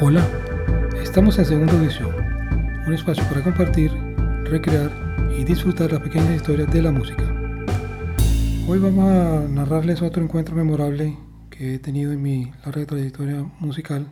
Hola, estamos en Segunda Edición, un espacio para compartir, recrear y disfrutar las pequeñas historias de la música. Hoy vamos a narrarles otro encuentro memorable que he tenido en mi larga trayectoria musical,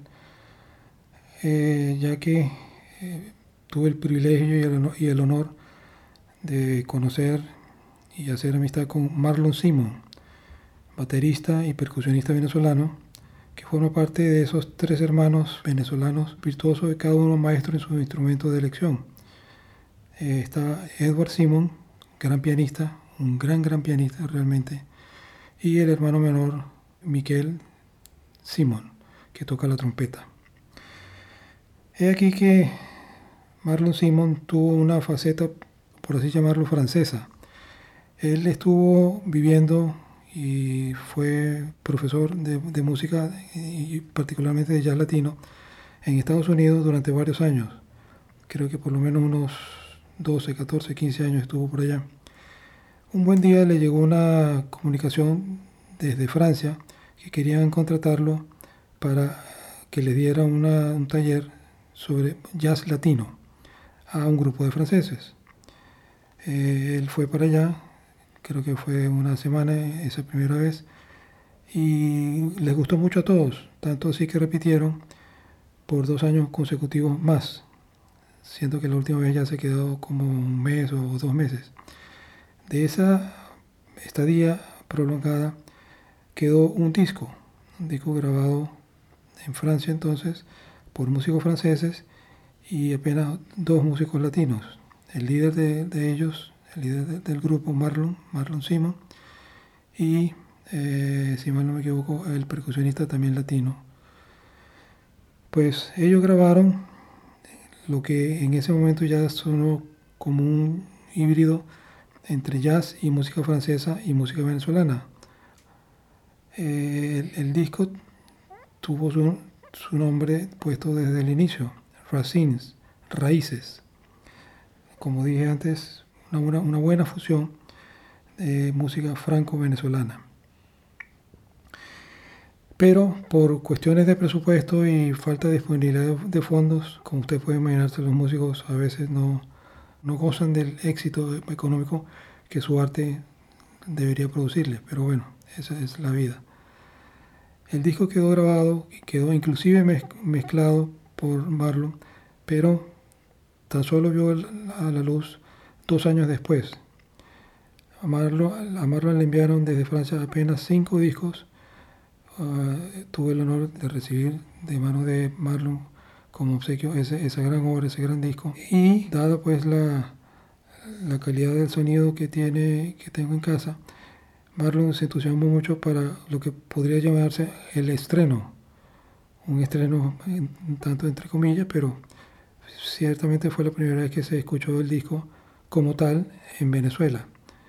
ya que tuve el privilegio y el honor de conocer y hacer amistad con Marlon Simon, baterista y percusionista venezolano, que forma parte de esos tres hermanos venezolanos virtuosos, de cada uno maestro en su instrumento de elección. Está Edward Simon, gran pianista, un gran pianista realmente, y el hermano menor, Miquel Simon, que toca la trompeta. He aquí que Marlon Simon tuvo una faceta, por así llamarlo, francesa. Él estuvo viviendo y fue profesor de música y particularmente de jazz latino en Estados Unidos durante varios años. Creo que por lo menos unos 12, 14, 15 años estuvo por allá. Un buen día le llegó una comunicación desde Francia que querían contratarlo para que le diera un taller sobre jazz latino a un grupo de franceses. Él fue para allá, creo que fue una semana esa primera vez, y les gustó mucho a todos, tanto así que repitieron por 2 años consecutivos más, siendo que la última vez ya se quedó como un mes o 2 meses. De esa estadía prolongada quedó un disco grabado en Francia entonces por músicos franceses y apenas 2 músicos latinos. El líder de ellos, el líder del grupo, Marlon Simon, y si mal no me equivoco, el percusionista también latino. Pues ellos grabaron lo que en ese momento ya sonó como un híbrido entre jazz y música francesa y música venezolana. El disco tuvo su nombre puesto desde el inicio, Racines, Raíces. Como dije antes, una buena fusión de música franco-venezolana. Pero por cuestiones de presupuesto y falta de disponibilidad de fondos, como usted puede imaginarse, los músicos a veces no gozan del éxito económico que su arte debería producirle, pero bueno, esa es la vida. El disco quedó grabado y quedó inclusive mezclado por Marlon, pero tan solo vio a la luz 2 años después. A Marlon le enviaron desde Francia apenas 5 discos. Tuve el honor de recibir de manos de Marlon como obsequio esa gran obra, ese gran disco. Y dada pues la calidad del sonido que tengo en casa, Marlon se entusiasmó mucho para lo que podría llamarse el estreno. Un estreno tanto entre comillas, pero ciertamente fue la primera vez que se escuchó el disco como tal en Venezuela.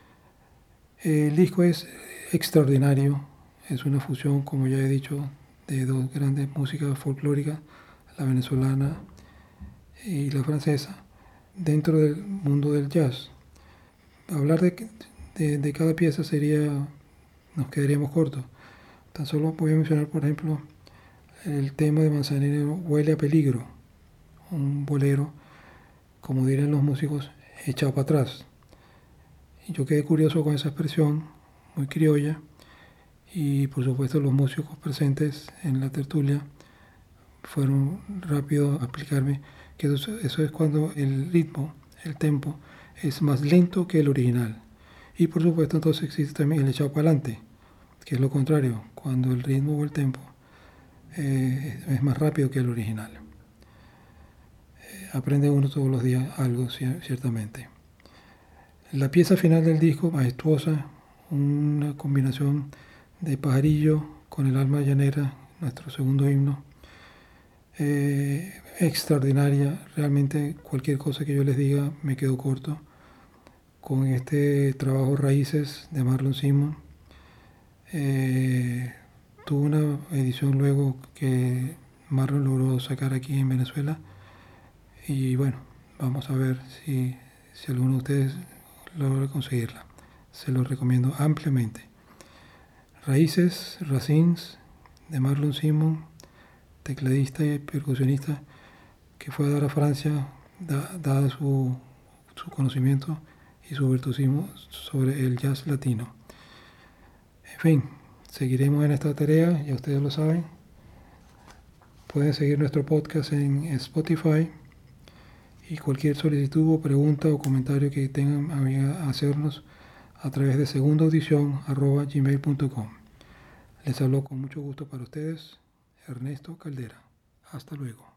El disco es extraordinario, es una fusión, como ya he dicho, de 2 grandes músicas folclóricas, la venezolana y la francesa, dentro del mundo del jazz. Hablar de cada pieza nos quedaríamos cortos. Tan solo voy a mencionar, por ejemplo, el tema de Manzanero, Huele a Peligro, un bolero, como dirían los músicos, echado para atrás. Y yo quedé curioso con esa expresión, muy criolla, y por supuesto los músicos presentes en la tertulia fueron rápidos a explicarme que eso es cuando el ritmo, el tempo, es más lento que el original. Y por supuesto entonces existe también el echado para adelante, que es lo contrario, cuando el ritmo o el tempo es más rápido que el original. Aprende uno todos los días algo, ciertamente. La pieza final del disco, majestuosa, una combinación de Pajarillo con el alma llanera, nuestro segundo himno, extraordinaria. Realmente cualquier cosa que yo les diga me quedo corto con este trabajo Raíces de Marlon Simon. Tuvo una edición luego que Marlon logró sacar aquí en Venezuela, y bueno, vamos a ver si alguno de ustedes logra conseguirla. Se lo recomiendo ampliamente. Raíces, Racines, de Marlon Simon, tecladista y percusionista que fue a dar a Francia, dada su conocimiento y su virtuosismo sobre el jazz latino. En fin, seguiremos en esta tarea, ya ustedes lo saben. Pueden seguir nuestro podcast en Spotify y cualquier solicitud o pregunta o comentario que tengan a hacernos a través de segundaaudición@gmail.com. Les hablo con mucho gusto para ustedes, Ernesto Caldera. Hasta luego.